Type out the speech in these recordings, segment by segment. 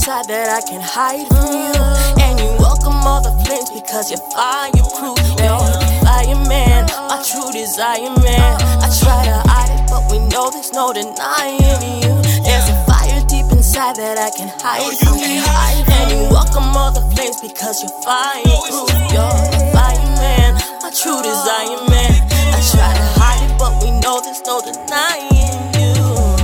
inside that I can hide from you. And you welcome all the flames because you're fireproof. You're the fireman, my true desire, man. I try to hide it, but we know there's no denying you. There's a fire deep inside that I can hide from you. And you welcome all the flames because you're fireproof. You're the fireman, my true desire, man. I try to hide it, but we know there's no denying you.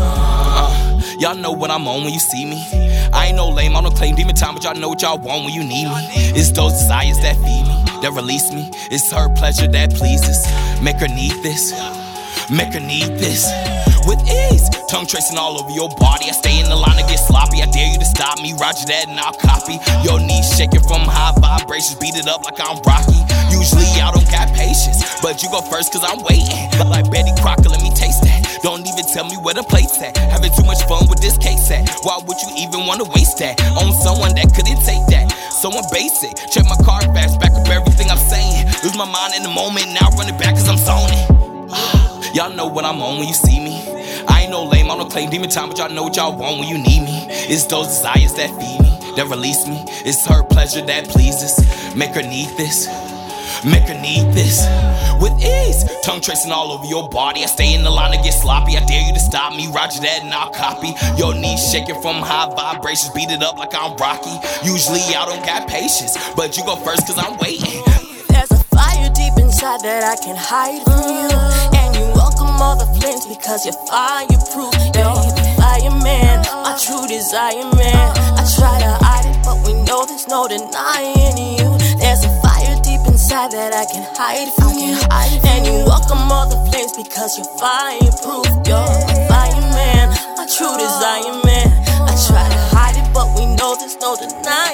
Y'all know what I'm on when you see me. I ain't no lame, I don't claim demon time, but y'all know what y'all want when you need me. It's those desires that feed me, that release me. It's her pleasure that pleases. Make her need this, make her need this. With ease, tongue tracing all over your body. I stay in the line and get sloppy. I dare you to stop me, roger that and I'll copy. Your knees shaking from high vibrations, beat it up like I'm Rocky. Usually I don't got patience, but you go first cause I'm waiting. Like Betty Crocker, let me taste that. Don't even tell me where the plate's at. Having too much fun with this case at. Why would you even wanna waste that on someone that couldn't take that? Someone basic, check my car fast, back up everything I'm saying. Lose my mind in the moment, now run it back cause I'm zoning. Y'all know what I'm on when you see me. I ain't no lame, I don't claim demon time, but y'all know what y'all want when you need me. It's those desires that feed me, that release me. It's her pleasure that pleases. Make her need this, make her need this. With ease, tongue tracing all over your body. I stay in the line and get sloppy. I dare you to stop me, roger that and I'll copy. Your knees shaking from high vibrations, beat it up like I'm Rocky. Usually I don't got patience, but you go first cause I'm waiting. There's a fire deep inside that I can hide from you. And you welcome all the flames because you're fireproof. You're the fireman, my true desire, man. I try to hide it, but we know there's no denying you. There's a fire deep inside that I can hide from you. And you welcome all the flames because you're fireproof. You're the fireman, my true desire, man. I try to hide it, but we know there's no denying.